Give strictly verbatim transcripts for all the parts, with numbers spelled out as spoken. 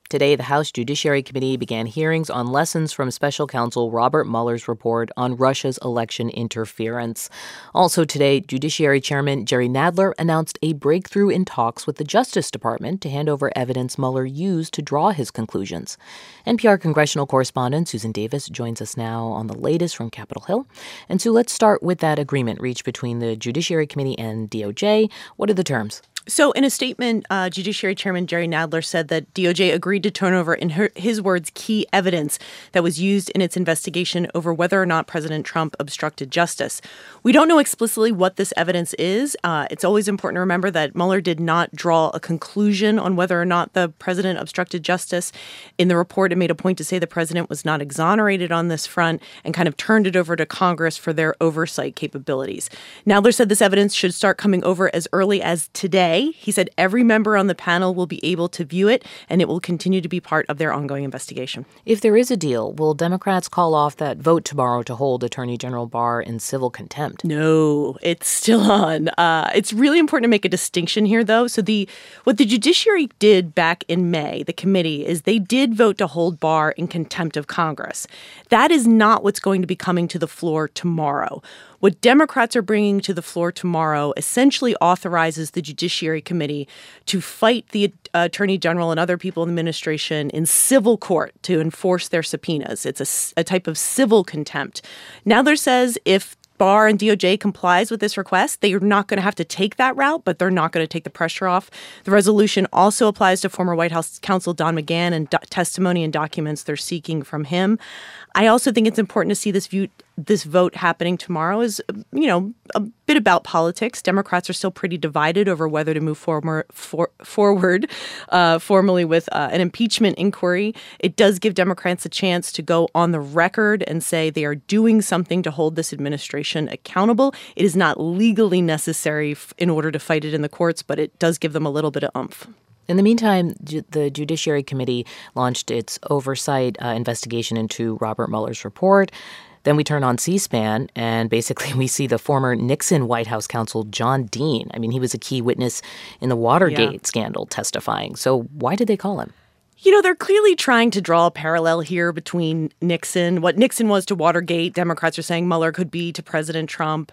Today, the House Judiciary Committee began hearings on lessons from special counsel Robert Mueller's report on Russia's election interference. Also today, Judiciary Chairman Jerry Nadler announced a breakthrough in talks with the Justice Department to hand over evidence Mueller used to draw his conclusions. N P R congressional correspondent Susan Davis joins us now on the latest from Capitol Hill. And so let's start with that agreement reached between the Judiciary Committee and D O J. What are the terms? So in a statement, uh, Judiciary Chairman Jerry Nadler said that D O J agreed to turn over, in her, his words, key evidence that was used in its investigation over whether or not President Trump obstructed justice. We don't know explicitly what this evidence is. Uh, it's always important to remember that Mueller did not draw a conclusion on whether or not the president obstructed justice. In the report, it made a point to say the president was not exonerated on this front and kind of turned it over to Congress for their oversight capabilities. Nadler said this evidence should start coming over as early as today. He said every member on the panel will be able to view it, and it will continue to be part of their ongoing investigation. If there is a deal, will Democrats call off that vote tomorrow to hold Attorney General Barr in civil contempt? No, it's still on. Uh, it's really important to make a distinction here, though. So the what the judiciary did back in May, the committee, is they did vote to hold Barr in contempt of Congress. That is not what's going to be coming to the floor tomorrow. What Democrats are bringing to the floor tomorrow essentially authorizes the Judiciary Committee to fight the Attorney General and other people in the administration in civil court to enforce their subpoenas. It's a, a type of civil contempt. Nadler says if Barr and D O J complies with this request, they are not going to have to take that route, but they're not going to take the pressure off. The resolution also applies to former White House counsel Don McGahn and do- testimony and documents they're seeking from him. I also think it's important to see this view, this vote happening tomorrow is, you know, a bit about politics. Democrats are still pretty divided over whether to move forward, for, forward uh, formally with uh, an impeachment inquiry. It does give Democrats a chance to go on the record and say they are doing something to hold this administration accountable. It is not legally necessary f- in order to fight it in the courts, but it does give them a little bit of oomph. In the meantime, the Judiciary Committee launched its oversight uh, investigation into Robert Mueller's report. Then we turn on C-SPAN, and basically we see the former Nixon White House counsel John Dean. I mean, he was a key witness in the Watergate yeah. scandal testifying. So why did they call him? You know, they're clearly trying to draw a parallel here between Nixon, what Nixon was to Watergate. Democrats are saying Mueller could be to President Trump.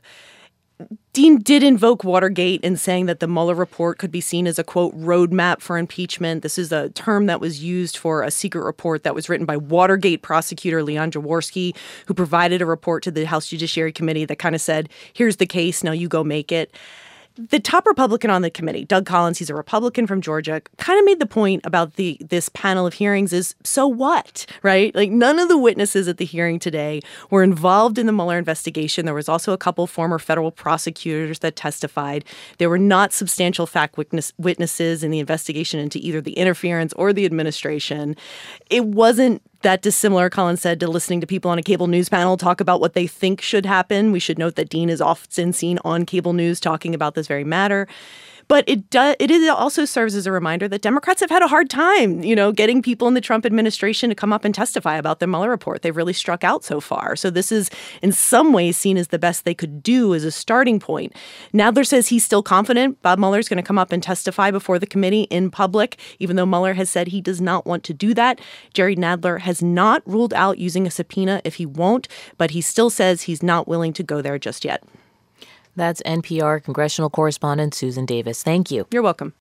Dean did invoke Watergate in saying that the Mueller report could be seen as a, quote, roadmap for impeachment. This is a term that was used for a secret report that was written by Watergate prosecutor Leon Jaworski, who provided a report to the House Judiciary Committee that kind of said, here's the case, now you go make it. The top Republican on the committee, Doug Collins, he's a Republican from Georgia, kind of made the point about the this panel of hearings is, so what, right? Like, none of the witnesses at the hearing today were involved in the Mueller investigation. There was also a couple former federal prosecutors that testified. There were not substantial fact witness, witnesses in the investigation into either the interference or the administration. It wasn't that dissimilar, Collins said, to listening to people on a cable news panel talk about what they think should happen. We should note that Dean is often seen on cable news talking about this very matter. But it does. It is, also serves as a reminder that Democrats have had a hard time, you know, getting people in the Trump administration to come up and testify about the Mueller report. They've really struck out so far. So this is, in some ways, seen as the best they could do as a starting point. Nadler says he's still confident Bob Mueller is going to come up and testify before the committee in public, even though Mueller has said he does not want to do that. Jerry Nadler has not ruled out using a subpoena if he won't, but he still says he's not willing to go there just yet. That's N P R congressional correspondent Susan Davis. Thank you. You're welcome.